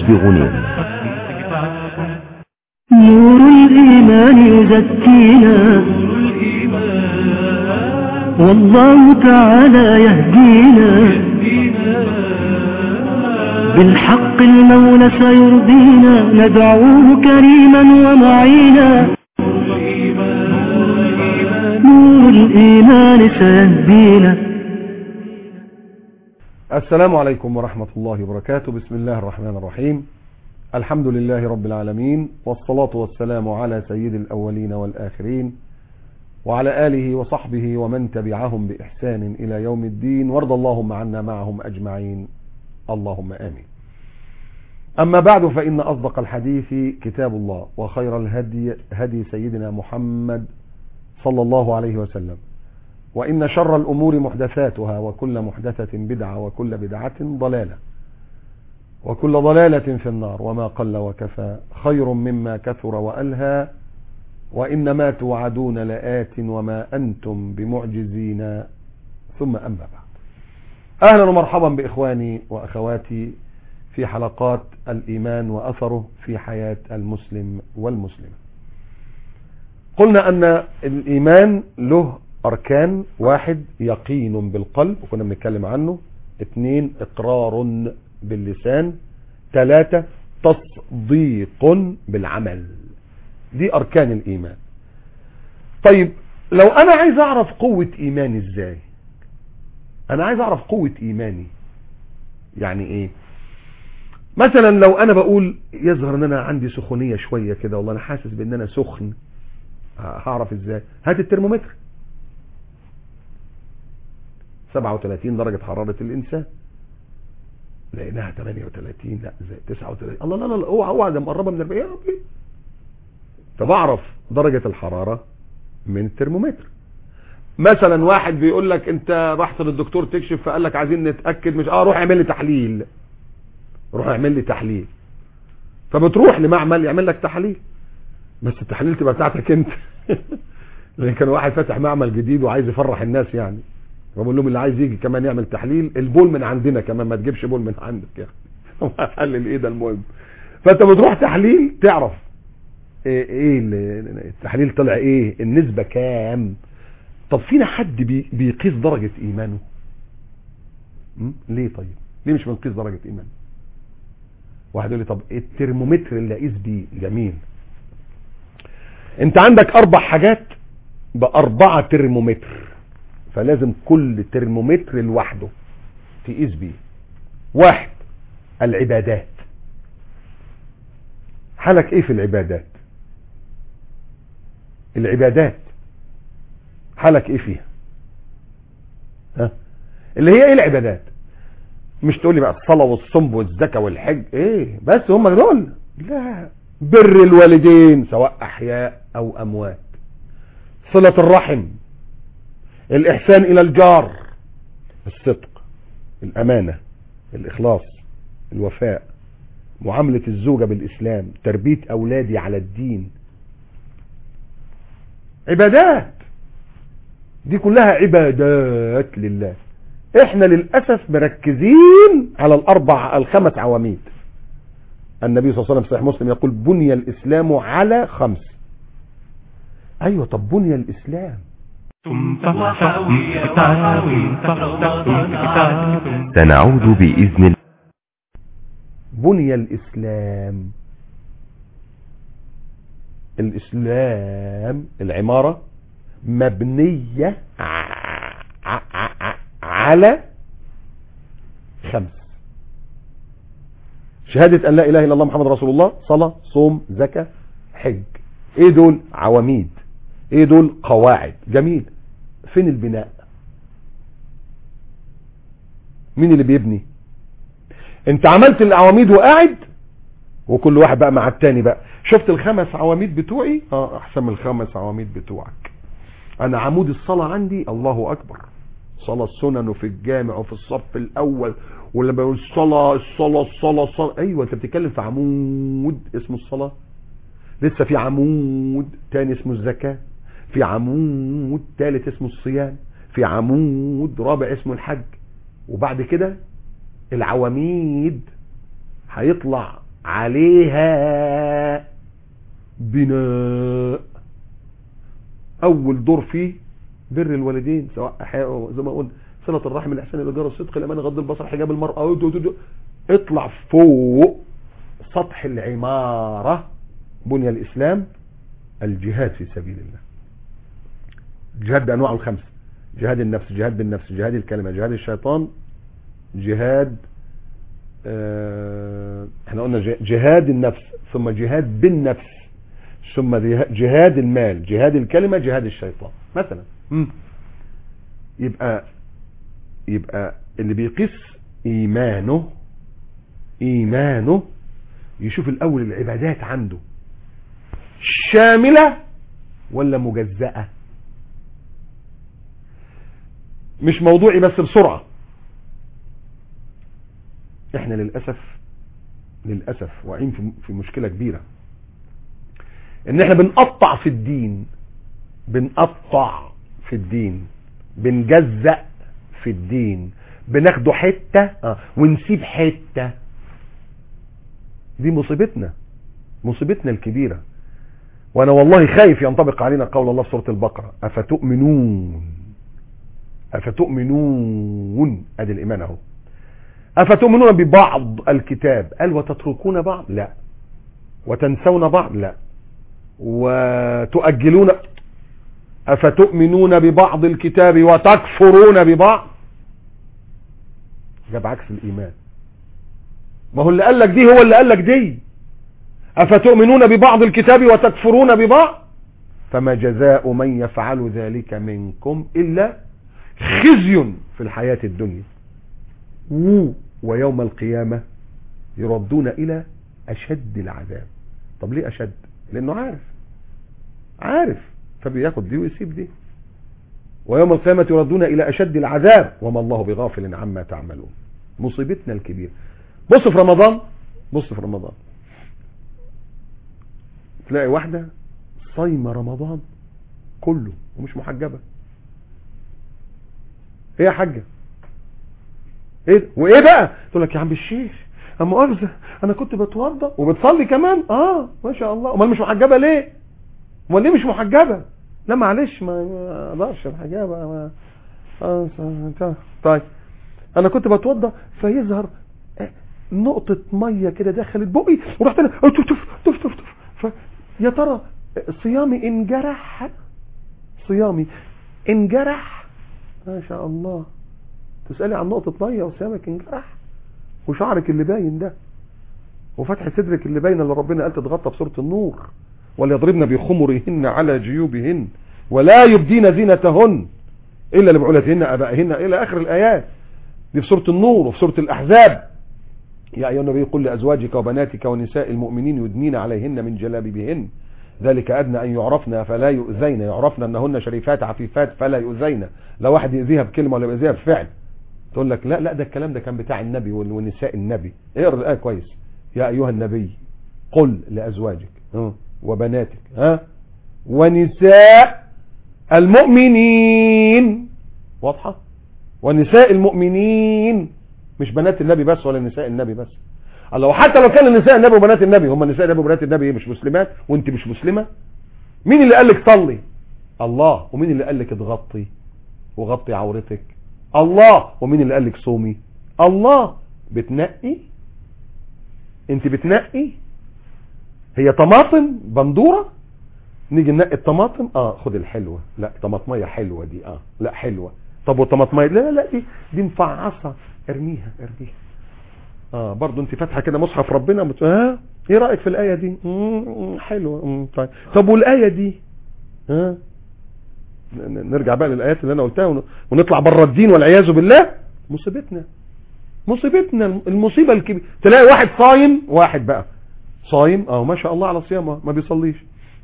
بغنين. نور الإيمان يزكينا والله تعالى يهدينا بالحق المولى سيرضينا ندعوه كريما ومعينا نور الإيمان سيهدينا. السلام عليكم ورحمة الله وبركاته. بسم الله الرحمن الرحيم. الحمد لله رب العالمين، والصلاة والسلام على سيد الأولين والآخرين وعلى آله وصحبه ومن تبعهم بإحسان إلى يوم الدين، وارض اللهم عنا معهم أجمعين اللهم آمين. أما بعد، فإن أصدق الحديث كتاب الله، وخير الهدي هدي سيدنا محمد صلى الله عليه وسلم، وإن شر الأمور محدثاتها، وكل محدثة بدعة، وكل بدعة ضلالة، وكل ضلالة في النار، وما قل وكفى خير مما كثر وألهى، وإنما توعدون لآت وما أنتم بمعجزين. ثم أما بعد، أهلا ومرحبا بإخواني وأخواتي في حلقات الإيمان وأثره في حياة المسلم والمسلمة. قلنا أن الإيمان له أركان: 1 يقين بالقلب وكنا بنتكلم عنه، 2 إقرار باللسان، 3 تصديق بالعمل. دي أركان الإيمان. طيب، لو أنا عايز أعرف قوة إيماني إزاي؟ أنا عايز أعرف قوة إيماني يعني إيه؟ مثلا لو أنا بقول يظهر أن أنا عندي سخونية شوية كده، والله أنا حاسس بأن أنا سخن، هعرف إزاي؟ هات الترمومتر، 37 درجة حرارة الإنسان، لقيناها 38، لا زي 39، الله لا لا لا، اوعى ده مقربة من 40 يا ربي. فبعرف درجة الحرارة من الترمومتر. مثلا واحد بيقول لك انت رحت للدكتور تكشف، فقال لك عايزين نتأكد، مش روح اعمل لي تحليل، روح اعمل لي تحليل. فبتروح لمعمل يعمل لك تحليل، بس التحليل تبقى بتاعتك انت. لان كان واحد فاتح معمل جديد وعايز يفرح الناس يعني، بقول لهم اللي عايز يجي كمان يعمل تحليل، البول من عندنا كمان، ما تجيبش بول من عندك يعني. حلل ايه ده؟ المهم، فانت بتروح تحليل تعرف ايه التحليل طلع ايه، النسبة كام. طب فينا حد بيقيس درجة ايمانه؟ ليه؟ طيب ليه مش بنقيس درجة ايمانه؟ واحد يقول لي طب الترمومتر اللي اقيس بيه جميل. انت عندك 4 حاجات ب4 ترمومتر، فلازم كل ترمومتر لوحده تقيس بيه. 1 العبادات. حالك ايه في العبادات؟ العبادات حالك ايه فيها؟ ها؟ اللي هي ايه العبادات؟ مش تقول لي بقى الصلاة والصوم والزكاة والحج، ايه بس هم دول؟ لا، بر الوالدين سواء احياء او اموات، صلة الرحم، الإحسان إلى الجار، الصدق، الأمانة، الإخلاص، الوفاء، معاملة الزوجة بالإسلام، تربية أولادي على الدين. عبادات، دي كلها عبادات لله. احنا للأسف مركزين على ال5 عواميد. النبي صلى الله عليه وسلم في صحيح مسلم يقول بني الإسلام على 5. أيوة، طب بني الإسلام سنعود بإذن الله. بني الإسلام العمارة مبنية على 5: شهادة أن لا إله إلا الله محمد رسول الله، صلاة، صوم، زكاة، حج. ايه دول؟ عواميد. ايه دول؟ قواعد. جميل. فين البناء؟ مين اللي بيبني؟ انت عملت العواميد وقاعد، وكل واحد بقى مع التاني بقى، شفت ال5 عواميد بتوعي؟ احسن من ال5 عواميد بتوعك. انا عمود الصلاة عندي الله اكبر، صلاة السنن في الجامع وفي الصف الاول، ولما بقول الصلاة، ايوه انت بتتكلم في عمود اسمه الصلاة. لسه في عمود تاني اسمه الزكاة، في عمود ثالث اسمه الصيام، في عمود رابع اسمه الحج. وبعد كده العواميد هيطلع عليها بناء. اول دور فيه بر الوالدين، سواء احياء زي ما قلنا، صلة الرحم، الاحسان الى الجار، الصدق، الامانه، غض البصر، حجاب المرأة. اطلع فوق سطح العمارة، بني الاسلام، الجهاد في سبيل الله. الجهاد بانواعه الخمسه: جهاد النفس، جهاد بالنفس، جهاد الكلمة، جهاد الشيطان، جهاد احنا قلنا جهاد النفس، ثم جهاد بالنفس، ثم جهاد المال، جهاد الكلمة، جهاد الشيطان مثلا. يبقى اللي بيقيس ايمانه يشوف الاول العبادات عنده شاملة ولا مجزأة. مش موضوعي بس بسرعة. احنا للأسف واقعين في مشكلة كبيرة، ان احنا بنقطع في الدين، بنجزأ في الدين، بناخده حتة ونسيب حتة. دي مصيبتنا الكبيرة. وانا والله خايف ينطبق علينا قول الله في سورة البقرة: أفتؤمنون ادي الإيمان اهو. أفتؤمنون ببعض الكتاب، قال وتتركون بعض؟ لا. وتنسون بعض؟ لا. وتؤجلون؟ أفتؤمنون ببعض الكتاب وتكفرون ببعض؟ جاب عكس الإيمان. ما هو اللي قال لك دي هو اللي قال لك دي. أفتؤمنون ببعض الكتاب وتكفرون ببعض؟ فما جزاء من يفعل ذلك منكم إلا خزي في الحياة الدنيا ويوم القيامة يردون إلى أشد العذاب. طب ليه أشد؟ لأنه عارف فبياخد دي ويسيب دي. ويوم القيامة يردون إلى أشد العذاب وما الله بغافل عما تعملون. مصيبتنا الكبيرة. بص في رمضان تلاقي واحدة صايمة رمضان كله ومش محجبة. ايه يا حاجة؟ ايه وايه بقى؟ تقول لك يا عم الشيخ اما ارزه انا كنت بتوضى وبتصلي كمان. ما شاء الله. امال مش محجبة ليه؟ امال ليه مش محجبة؟ لا معلش ما اقدرش الحجابة طيب انا كنت بتوضى فيظهر نقطة مية كده دخلت بقي ورحت انا تف يا ترى صيامي انجرح؟ ما شاء الله. تسألي عن نقطة مية وصيامك انجرح؟ وشعرك اللي باين ده وفتح صدرك اللي باين اللي ربنا قال تتغطى بسورة النور: وليضربن بخمرهن على جيوبهن ولا يبدين زينتهن الا لبعولتهن ابائهن الى اخر الايات. دي في سورة النور وفي سورة الاحزاب: يا ايها النبي قل لازواجك وبناتك ونساء المؤمنين يدنين عليهن من جلابيبهن ذلك ادنى ان يعرفن فلا يؤذين. يعرفن انهن شريفات عفيفات فلا يؤذين. لا واحد يؤذيها بكلمه ولا يؤذيها بفعل. تقول لك لا ده الكلام ده كان بتاع النبي ونساء النبي. اقرا الايه كويس: يا ايها النبي قل لازواجك وبناتك ونساء المؤمنين. واضحه؟ ونساء المؤمنين، مش بنات النبي بس ولا نساء النبي بس. الله، حتى لو كان نساء النبي وبنات النبي هم نساء النبي وبنات النبي مش مسلمات وانت مش مسلمه. مين اللي قال لك صلي؟ الله. ومين اللي قال لك اتغطي وغطي عورتك؟ الله. ومين اللي قال لك صومي؟ الله. بتنقي انت بتنقي. هي طماطم بندوره نيجي ننقي الطماطم. خد الحلوه. لا طماطميه حلوه دي. لا حلوه. طب والطماطميه لا دي مفعصه ارميها. برضو انت فاتحه كده مصحف ربنا ايه رايك في الايه دي؟ حلوه. طب والايه دي نرجع بقى للايات اللي انا قلتها ونطلع بره الدين والعياذ بالله. مصيبتنا المصيبه الكبيره. تلاقي واحد صايم، واحد بقى صايم ما شاء الله على صيامه، ما بيصليش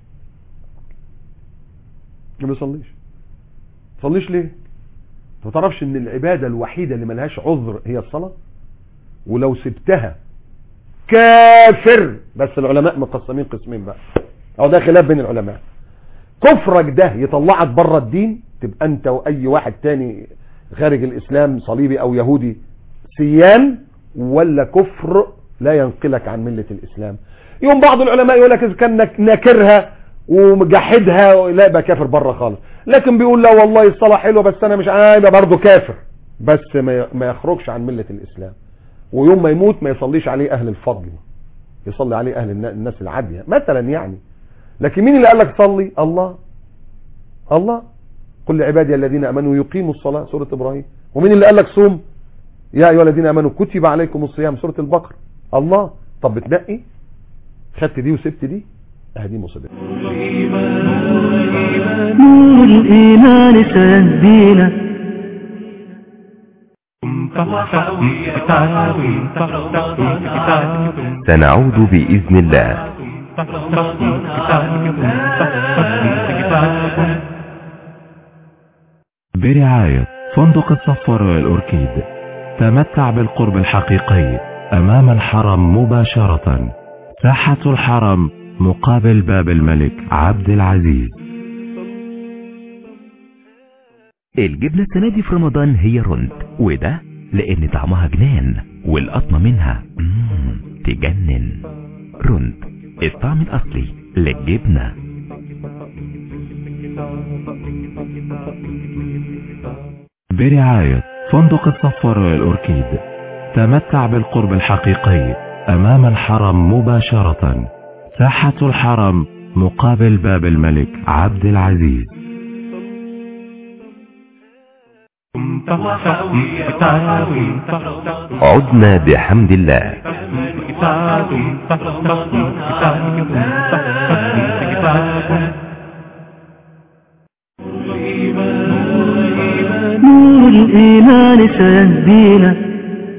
ليه؟ ما تعرفش ان العباده الوحيده اللي ملهاش عذر هي الصلاه؟ ولو سبتها كافر. بس العلماء مقسمين قسمين بقى، ده خلاف بين العلماء. كفرك ده يطلعك بره الدين، تبقى انت واي واحد تاني خارج الاسلام صليبي او يهودي سيان، ولا كفر لا ينقلك عن ملة الإسلام. يوم بعض العلماء يقول لك إذا كان ناكرها ومجحدها لا يبقى كافر بره خالص، لكن بيقول لا والله الصلاة حلوة بس أنا مش يبقى برضه كافر، بس ما يخرجش عن ملة الإسلام. ويوم ما يموت ما يصليش عليه أهل الفضل، يصلي عليه أهل الناس العادية مثلا يعني. لكن مين اللي قال لك صلي؟ الله قل لعبادي الذين امنوا يقيموا الصلاة سورة ابراهيم. ومين اللي قال لك صوم؟ يا ايها الذين امنوا كتب عليكم الصيام سورة البقرة. الله. طب بتنقي خدت دي وسبت دي؟ دي مصيبه. نور الإيمان سيهدينا سنعود بإذن الله. برعاية فندق الصفار والأوركيد. تمتع بالقرب الحقيقي أمام الحرم مباشرة، ساحة الحرم مقابل باب الملك عبد العزيز. الجبنة السنة دي في رمضان هي رند، وده لأن طعمها جنان والقطمة منها تجنن. رند، الطعم الأصلي للجبنة. برعاية فندق الصفار والأوركيد. تمتع بالقرب الحقيقي أمام الحرم مباشرة، ساحة الحرم مقابل باب الملك عبد العزيز. عدنا بحمد الله. نور الإيمان سيهدينا.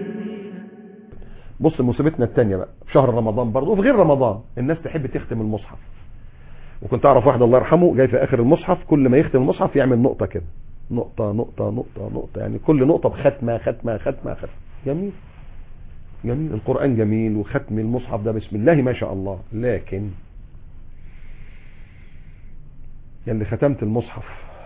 بص مصيبتنا التانية بقى في شهر رمضان برضه وفي غير رمضان، الناس تحب تختم المصحف. وكنت اعرف واحد الله يرحمه جاي في اخر المصحف كل ما يختم المصحف يعمل نقطة كده، نقطة نقطة نقطة نقطة، يعني كل نقطة بختمة ختمة ختمة ختمة. جميل جميل، القرآن جميل وختم المصحف ده بسم الله ما شاء الله. لكن اللي ختمت المصحف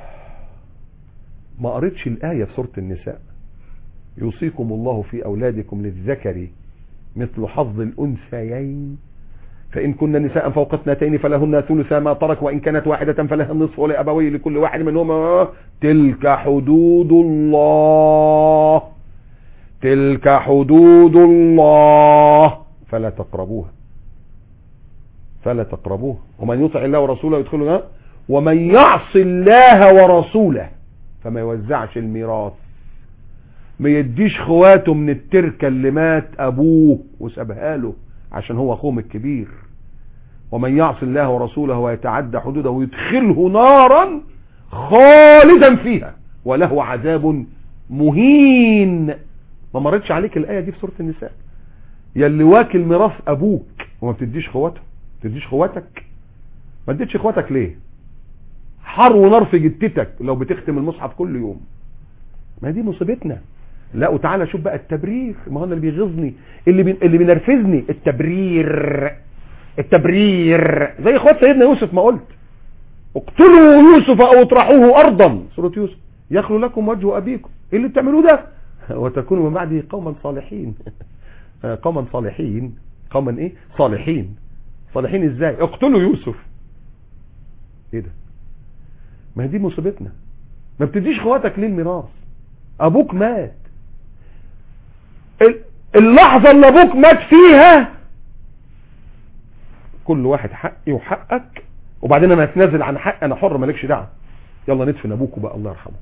ما قريتش الآية في سورة النساء، يوصيكم الله في أولادكم للذكر مثل حظ الأنثيين فإن كن نساء فوق اثنتين فلهن ثلث ما ترك وإن كانت واحدة فلها النصف ولأبويه لكل واحد منهما. تلك حدود الله، تلك حدود الله فلا تقربوها، فلا تقربوها. ومن يطع الله ورسوله يدخلنا، ومن يعص الله ورسوله فما يوزعش الميراث، ما يديش خواته من التركة اللي مات ابوه وسابها له عشان هو اخوهم الكبير. ومن يعص الله ورسوله ويتعدى حدوده ويدخله نارا خالدا فيها وله عذاب مهين. ما مرتش عليك الآية دي في سورة النساء؟ يلي واكل ميراث ابوك وما بتديش خواته، تديش خواتك، ما اديتش خواتك ليه؟ حر ونار في جتتك لو بتختم المصحف كل يوم. ما دي مصيبتنا. لا وتعالى شوف بقى التبرير، ما هو اللي بيغيظني اللي بينرفزني التبرير زي اخوات سيدنا يوسف ما قلت اقتلوا يوسف او اطرحوه ارضا، سورة يوسف، يخلو لكم وجه ابيكم. ايه اللي بتعملوه ده؟ وتكونوا من بعده قوما صالحين. قوما صالحين، قوما ايه؟ صالحين. صالحين ازاي؟ اقتلوا يوسف. ايه ده؟ ما دي مصيبتنا. ما بتديش خواتك ليه الميراث؟ ابوك مات، اللحظة اللي ابوك مات فيها كل واحد حقي وحقك، وبعدين انا اتنازل عن حق، انا حر مالكش دعوه، يلا ندفن ابوك بقى الله يرحمه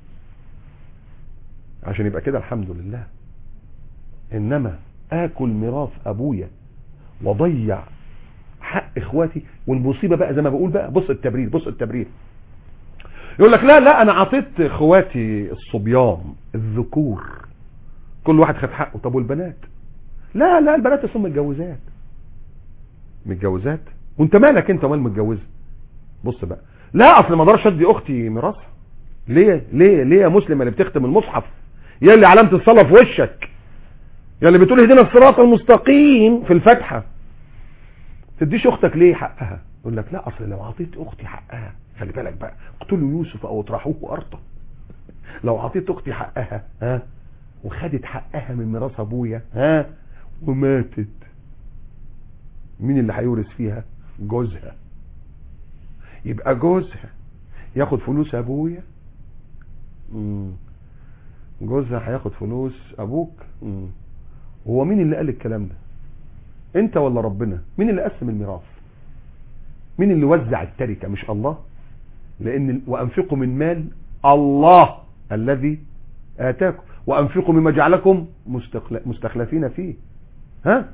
عشان يبقى كده الحمد لله. انما اكل ميراث ابويا وضيع حق اخواتي. والمصيبه بقى زي ما بقول بقى، بص التبرير، بص التبرير. يقول لك لا انا عطيت اخواتي الصبيان الذكور كل واحد خد حقه. طب والبنات؟ لا البنات اصلا متجوزات وانت مالك انت ومال متجوزه؟ بص بقى، لا اصل ما اقدرش ادي اختي ميراثها. ليه يا مسلم اللي بتختم المصحف، يا اللي علامه الصلاه في وشك، يا اللي بتقول اهدنا الصراط المستقيم في الفاتحه، تديش اختك ليه حقها؟ يقول لك لا اصل لو عطيت اختي حقها، خلي بالك بقى، اقتلوا يوسف او اطرحوه ارضا. لو عطيت اختي حقها وخدت حقها من ميراث ابويا وماتت مين اللي هيورث فيها؟ جوزها. يبقى جوزها ياخد فلوس ابويا؟ جوزها هياخد فلوس ابوك؟ هو مين اللي قال الكلام ده؟ انت ولا ربنا؟ مين اللي قسم الميراث؟ مين اللي وزع التركة؟ مش الله؟ لان وانفقوا من مال الله الذي آتاكم وانفقوا مما جعلكم مستخلفين فيه. ها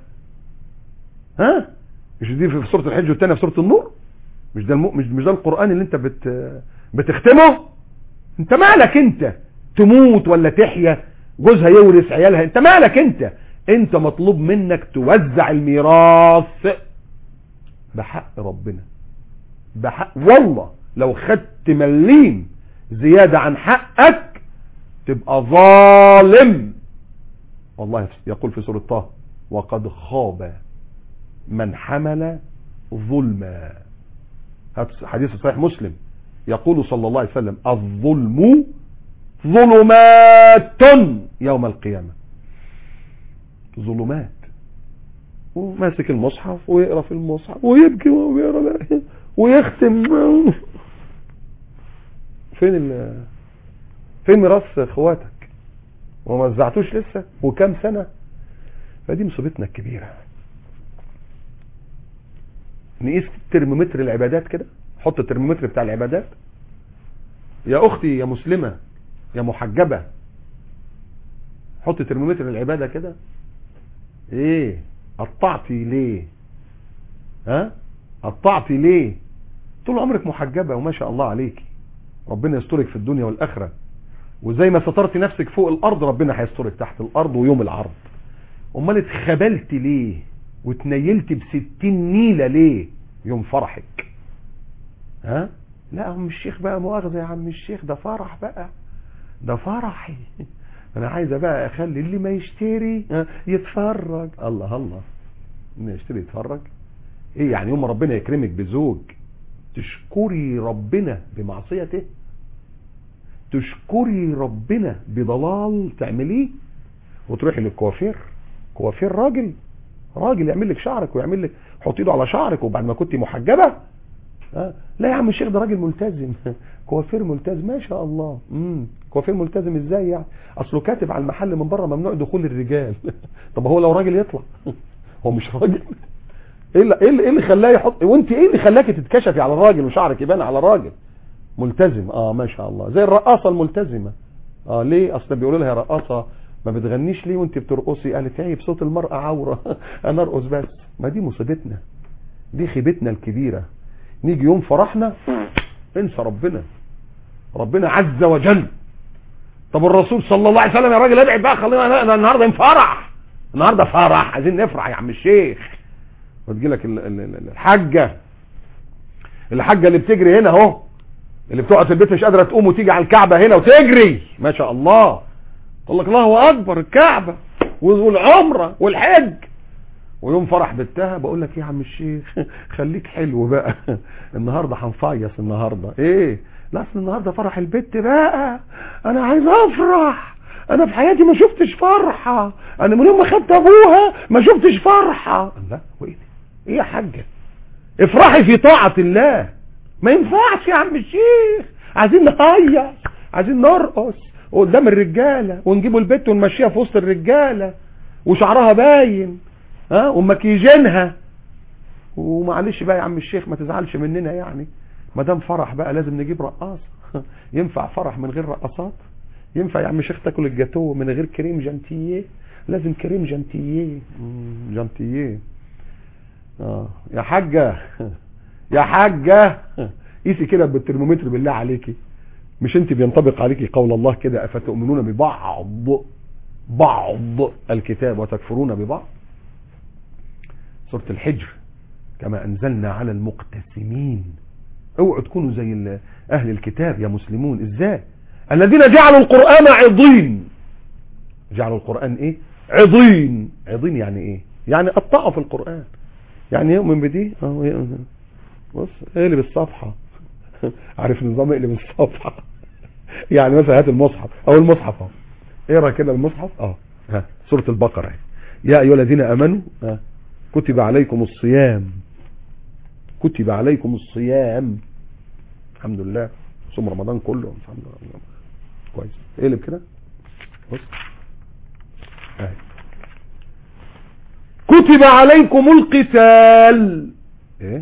مش دي في سورة الحج والتانية في سورة النور؟ مش ده القرآن اللي انت بتختمه؟ انت مالك انت؟ تموت ولا تحيا، جوزها يورث عيالها، انت مالك انت مطلوب منك توزع الميراث بحق ربنا، بحق. والله لو خدت مليم زيادة عن حقك تبقى ظالم. والله يقول في سورة طه وقد خاب من حمل ظلما. حديث صحيح مسلم يقول صلى الله عليه وسلم الظلم ظلمات يوم القيامة. ظلمات. وماسك المصحف ويقرأ في المصحف ويبكي ويقرأ ويختم. فين ميراث اخواتك وما وزعتوش لسه وكام سنة؟ فدي مصيبتنا الكبيرة. نقيس ترمومتر العبادات كده، حط الترمومتر بتاع العبادات. يا اختي يا مسلمة يا محجبة، حط ترمومتر العبادة كده. ايه قطعتي ليه؟ قطعتي ليه؟ طول عمرك محجبة وما شاء الله عليكي، ربنا يسترك في الدنيا والآخرة، وزي ما سترتي نفسك فوق الارض ربنا هيسترك تحت الارض ويوم العرض. امال اتخبلت ليه وتنيلت ب60 نيلة ليه يوم فرحك؟ لا يا عم الشيخ بقى مؤاخذة يا عم الشيخ، ده فرح بقى، ده فرحي، انا عايزة بقى اخلي اللي ما يشتري يتفرج. الله اللي يشتري يتفرج؟ ايه يعني يوم ربنا يكرمك بزوج تشكري ربنا بمعصيته؟ تشكري ربنا بضلال تعمليه؟ وتروحي للكوافير، كوافير راجل يعمل لك شعرك ويعمل لك، حط ايده على شعرك وبعد ما كنت محجبة. لا يا عم الشيخ ده راجل ملتزم، كوافير ملتزم ما شاء الله. كوافير ملتزم ازاي يعني؟ اصله كاتب على المحل من بره ممنوع دخول الرجال. طب هو لو راجل يطلع؟ هو مش راجل؟ ايه اللي خلاه يحط؟ وانت ايه اللي خلاكي تتكشفي على الراجل وشعرك يبان على الراجل؟ ملتزم ما شاء الله، زي الرقاصة الملتزمة. ليه؟ اصلا بيقولوا لها يا رقاصة ما بتغنيش ليه وانت بترقصي؟ قالت عيب صوت المرأة عورة. انا ارقص بس. ما دي مصيبتنا، دي خيبتنا الكبيرة. نيجي يوم فرحنا انسى ربنا عز وجل. طب الرسول صلى الله عليه وسلم يا راجل ابعد بقى، خلينا النهارده نفرح، النهارده فرح، عايزين نفرح يا عم الشيخ. وتجي لك الحاجة اللي بتجري هنا اهو، اللي بتقعد في البيت مش قادرة تقوم وتيجي على الكعبة هنا وتجري ما شاء الله، تقول لك الله اكبر، الكعبة والعمرة والحج. ويوم فرح بنتها بقول لك يا عم الشيخ خليك حلو بقى، النهارده هنفيص النهارده. ايه؟ لا اصل النهارده فرح البت بقى، انا عايز افرح، انا في حياتي ما شفتش فرحه، انا من يوم ما خدت ابوها ما شفتش فرحه. لا وايه ايه يا حاجه؟ افرحي في طاعه الله. ما ينفعش يا عم الشيخ، عايزين نهيص، عايزين نرقص قدام الرجاله ونجيبوا البت ونمشيها في وسط الرجاله وشعرها باين ومكيجينها. ومعلش بقى يا عم الشيخ ما تزعلش مننا يعني، ما دام فرح بقى لازم نجيب رقاصه. ينفع فرح من غير رقاصات؟ ينفع يا عم الشيخ تاكل الجاتوه من غير كريم جانتيه؟ لازم كريم جانتيه. يا حاجه يا حاجه قيسي كده بالترمومتر بالله عليكي. مش انت بينطبق عليكي قول الله كده افتؤمنون ببعض الكتاب وتكفرون ببعض؟ سورة الحجر كما انزلنا على المقتسمين. اوعوا تكونوا زي اهل الكتاب يا مسلمون. ازاي؟ الذين جعلوا القرآن عضين. جعلوا القرآن ايه؟ عضين يعني ايه؟ يعني قطعوا في القرآن، يعني يؤمن بدي بص اقلب الصفحة. عارف نظام اقلب الصفحة؟ يعني مثلا هات المصحف او المصحف اقرا كده المصحف سورة البقرة. يا ايها الذين امنوا كتب عليكم الصيام، كتب عليكم الصيام. الحمد لله صوم رمضان كله الحمد لله. كويس. اقلب كده بص اهي. كتب عليكم القتال. ايه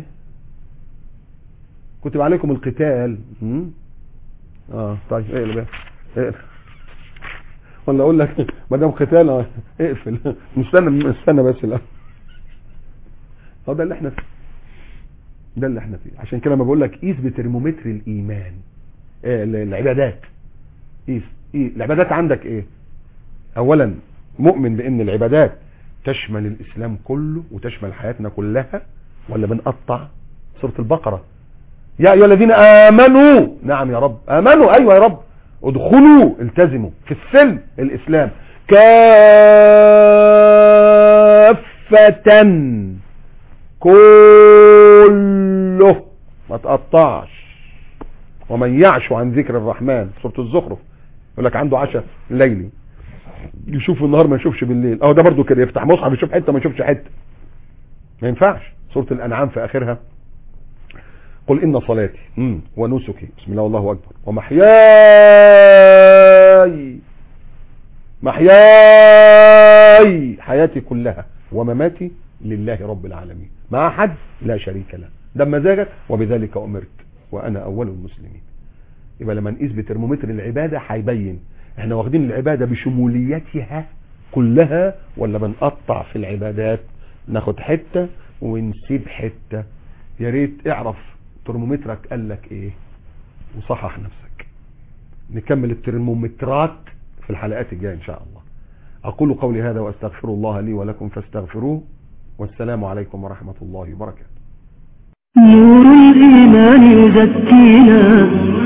كتب عليكم القتال. طيب اقلب اقلب ولا اقول لك ما دام قتال اقفل. استنى بس الاول. هو ده اللي احنا فيه، ده اللي احنا فيه. عشان كده ما بقول لك قيس بترمومتر الايمان. العبادات قيس العبادات عندك ايه؟ اولا مؤمن بان العبادات تشمل الاسلام كله وتشمل حياتنا كلها، ولا بنقطع؟ سورة البقرة يا ايها الذين امنوا. نعم يا رب امنوا، ايوه يا رب. ادخلوا التزموا في السلم الاسلام كافة كله، ما تقطعش. ومن يعش عن ذكر الرحمن سورة الزخرف يقول لك عنده عشاء ليلي، يشوف النهار ما يشوفش بالليل. ده برضو كده يفتح مصحف يشوف حته ما يشوفش حته، ما ينفعش. سورة الانعام في اخرها قل ان صلاتي ونسكي بسم الله والله اكبر ومحياي حياتي كلها ومماتي لله رب العالمين مع حد لا شريك له، ده مزاجك وبذلك امرت وانا اول المسلمين. يبقى لما نقيس بترمومتر العباده هيبين احنا واخدين العباده بشموليتها كلها ولا بنقطع في العبادات، ناخد حته ونسيب حته. يا ريت اعرف ترمومترك قال لك ايه وصحح نفسك. نكمل الترمومترات في الحلقات الجايه ان شاء الله. اقول قولي هذا واستغفر الله لي ولكم فاستغفروه، والسلام عليكم ورحمه الله وبركاته. نور الإيمان يزكينا